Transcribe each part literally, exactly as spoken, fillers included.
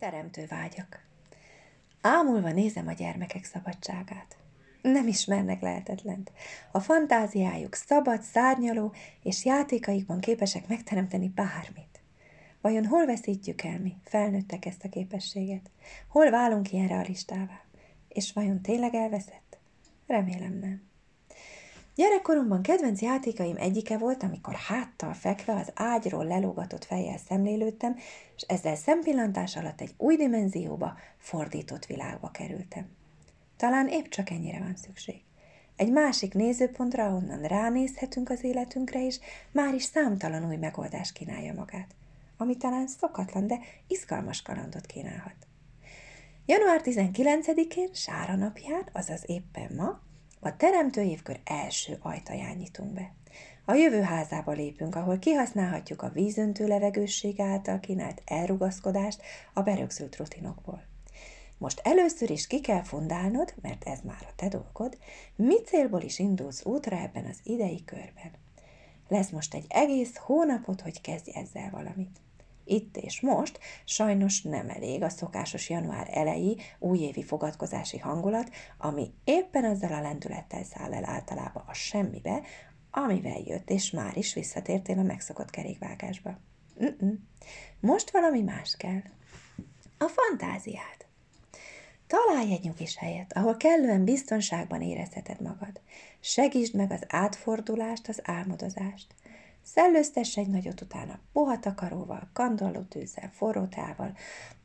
Teremtő vágyak. Ámulva nézem a gyermekek szabadságát. Nem ismernek lehetetlent. A fantáziájuk szabad, szárnyaló, és játékaikban képesek megteremteni bármit. Vajon hol veszítjük el mi, felnőttek, ezt a képességet? Hol válunk ilyen realistává? És vajon tényleg elveszett? Remélem nem. Gyerekkoromban kedvenc játékaim egyike volt, amikor háttal fekve az ágyról lelógatott fejjel szemlélődtem, és ezzel szempillantás alatt egy új dimenzióba, fordított világba kerültem. Talán épp csak ennyire van szükség. Egy másik nézőpontra, ahonnan ránézhetünk az életünkre, és már is számtalan új megoldás kínálja magát, ami talán szokatlan, de izgalmas kalandot kínálhat. január tizenkilencedikén, Sára napján, azaz éppen ma, a teremtő évkör első ajtaján nyitunk be. A jövő házába lépünk, ahol kihasználhatjuk a vízöntő levegősség által kínált elrugaszkodást a berögzült rutinokból. Most először is ki kell fundálnod, mert ez már a te dolgod, mi célból is indulsz útra ebben az idei körben. Lesz most egy egész hónapot, hogy kezdj ezzel valamit. Itt és most sajnos nem elég a szokásos január eleji újévi fogadkozási hangulat, ami éppen azzal a lendülettel száll el általában a semmibe, amivel jött, és már is visszatértél a megszokott kerékvágásba. Mm-mm. Most valami más kell. A fantáziád. Találj egy nyugis helyet, ahol kellően biztonságban érezheted magad. Segítsd meg az átfordulást, az álmodozást. Szellőztess egy nagyot utána puha takaróval, kandallótűzzel, forró teával,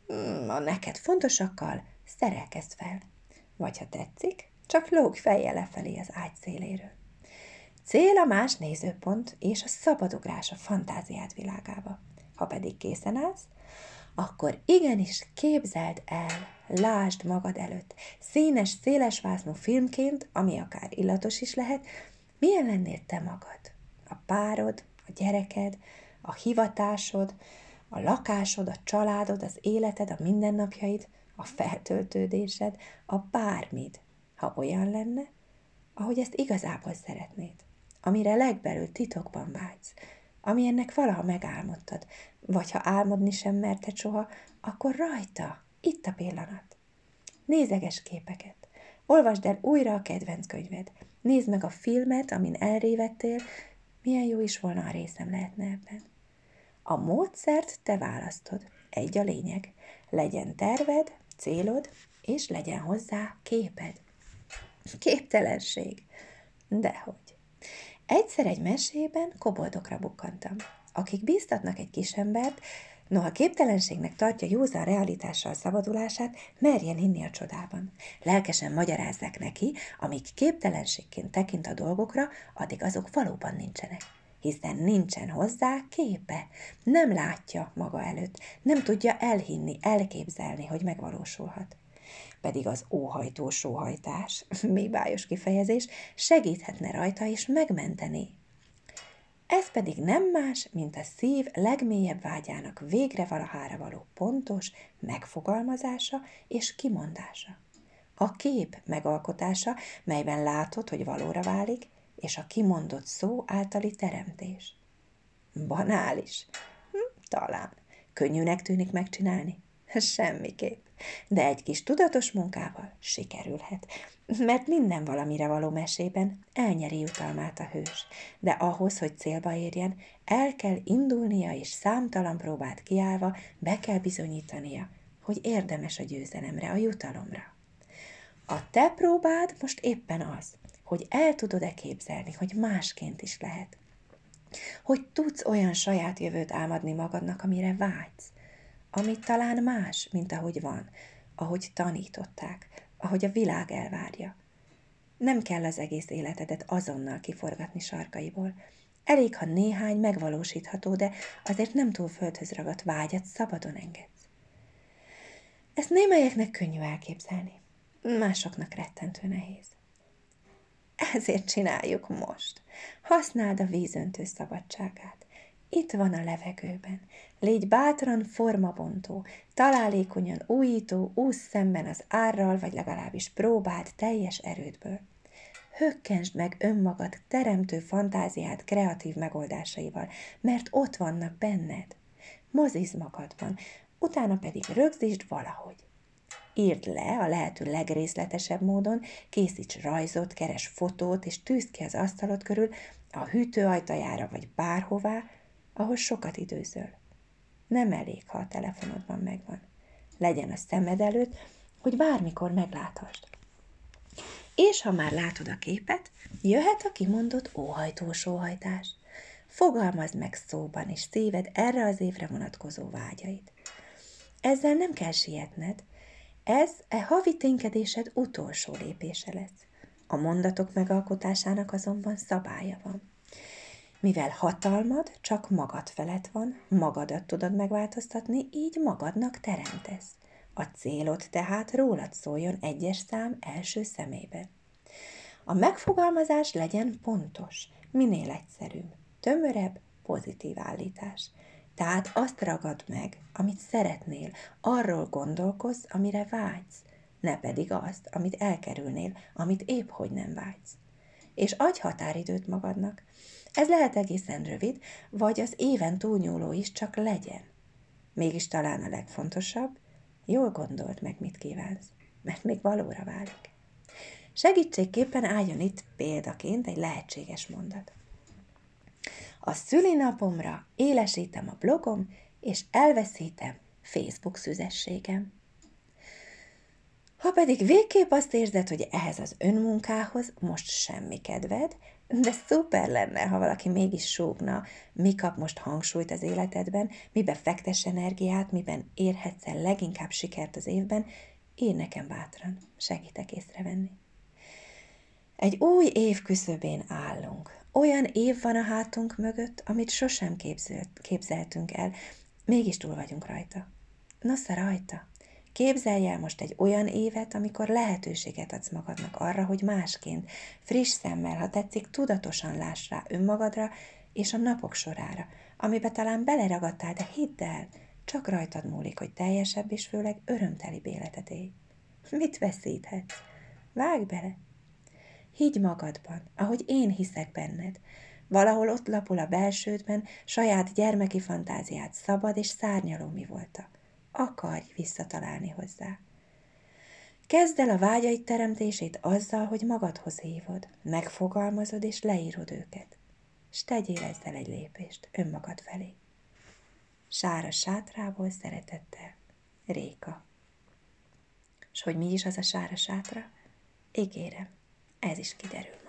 a neked fontosakkal szerelkezd fel. Vagy ha tetszik, csak lógj fejjel lefelé az ágy széléről. Cél a más nézőpont és a szabadugrás a fantáziád világába. Ha pedig készen állsz, akkor igenis képzeld el, lásd magad előtt, színes, szélesvásznú filmként, ami akár illatos is lehet, milyen lennél te magad. A párod, a gyereked, a hivatásod, a lakásod, a családod, az életed, a mindennapjaid, a feltöltődésed, a bármid, ha olyan lenne, ahogy ezt igazából szeretnéd, amire legbelül titokban vágysz, ami ennek valaha megálmodtad, vagy ha álmodni sem merted soha, akkor rajta, itt a pillanat. Nézeges képeket, olvasd el újra a kedvenc könyved, nézd meg a filmet, amin elrévettél, milyen jó is volna, a részem lehetne ebben. A módszert te választod, egy a lényeg, legyen terved, célod, és legyen hozzá képed. Képtelenség. Dehogy. Egyszer egy mesében koboldokra bukkantam, akik bíztatnak egy kisembert, noha képtelenségnek tartja józan realitással szabadulását, merjen hinni a csodában. Lelkesen magyarázzák neki, amíg képtelenségként tekint a dolgokra, addig azok valóban nincsenek. Hiszen nincsen hozzá képe, nem látja maga előtt, nem tudja elhinni, elképzelni, hogy megvalósulhat. Pedig az óhajtó sóhajtás, mi bájos kifejezés, segíthetne rajta és megmenteni. Ez pedig nem más, mint a szív legmélyebb vágyának végre valahára való pontos megfogalmazása és kimondása. A kép megalkotása, melyben látod, hogy valóra válik, és a kimondott szó általi teremtés. Banális? Hm, talán. Könnyűnek tűnik megcsinálni? Semmiképp. De egy kis tudatos munkával sikerülhet, mert minden valamire való mesében elnyeri jutalmát a hős, de ahhoz, hogy célba érjen, el kell indulnia és számtalan próbát kiállva be kell bizonyítania, hogy érdemes a győzelemre, a jutalomra. A te próbád most éppen az, hogy el tudod-e képzelni, hogy másként is lehet. Hogy tudsz olyan saját jövőt álmodni magadnak, amire vágysz, ami talán más, mint ahogy van, ahogy tanították, ahogy a világ elvárja. Nem kell az egész életedet azonnal kiforgatni sarkaiból. Elég, ha néhány megvalósítható, de azért nem túl földhöz ragadt vágyat szabadon engedsz. Ezt némelyeknek könnyű elképzelni, másoknak rettentő nehéz. Ezért csináljuk most. Használd a vízöntő szabadságát. Itt van a levegőben. Légy bátran formabontó, találékonyan újító, ússz szemben az árral, vagy legalábbis próbáld teljes erődből. Hökkensd meg önmagad teremtő fantáziád kreatív megoldásaival, mert ott vannak benned. Mozizd magadban, utána pedig rögzítsd valahogy. Írd le a lehető legrészletesebb módon, készíts rajzot, keres fotót, és tűzd ki az asztalod körül, a hűtő ajtajára vagy bárhová, ahol sokat időzöl. Nem elég, ha a telefonodban megvan. Legyen a szemed előtt, hogy bármikor megláthasd. És ha már látod a képet, jöhet a kimondott óhajtós óhajtás. Fogalmazd meg szóban, és szíved erre az évre vonatkozó vágyait. Ezzel nem kell sietned, ez e havi ténykedésed utolsó lépése lesz. A mondatok megalkotásának azonban szabálya van. Mivel hatalmad csak magad felett van, magadat tudod megváltoztatni, így magadnak teremtesz. A célod tehát rólad szóljon egyes szám első szemében. A megfogalmazás legyen pontos, minél egyszerűbb, tömörebb, pozitív állítás. Tehát azt ragad meg, amit szeretnél, arról gondolkozz, amire vágysz, ne pedig azt, amit elkerülnél, amit épp hogy nem vágysz. És adj határidőt magadnak. Ez lehet egészen rövid, vagy az éven túlnyúló is, csak legyen. Mégis talán a legfontosabb, jól gondold meg, mit kívánsz, mert még valóra válik. Segítségképpen álljon itt példaként egy lehetséges mondat. A szülinapomra élesítem a blogom, és elveszítem Facebook szüzességem. Ha pedig végképp azt érzed, hogy ehhez az önmunkához most semmi kedved, de szuper lenne, ha valaki mégis súgna, mi kap most hangsúlyt az életedben, miben fektess energiát, miben érhetsz el leginkább sikert az évben, írj nekem bátran, segítek észrevenni. Egy új év küszöbén állunk. Olyan év van a hátunk mögött, amit sosem képzelt, képzeltünk el, mégis túl vagyunk rajta. Nosza rajta! Képzelj el most egy olyan évet, amikor lehetőséget adsz magadnak arra, hogy másként, friss szemmel, ha tetszik, tudatosan láss rá önmagadra és a napok sorára, amiben talán beleragadtál, de hidd el, csak rajtad múlik, hogy teljesebb és főleg örömtelibb életet élj. Mit veszíthetsz? Vágj bele! Higgy magadban, ahogy én hiszek benned. Valahol ott lapul a belsődben saját gyermeki fantáziád szabad és szárnyaló mi volta. Akarj visszatalálni hozzá. Kezd el a vágyaid teremtését azzal, hogy magadhoz hívod, megfogalmazod és leírod őket. S tegyél ezzel egy lépést önmagad felé. Sára sátrából szeretettel, Réka. S hogy mi is az a sára sátra? Ígérem, ez is kiderül.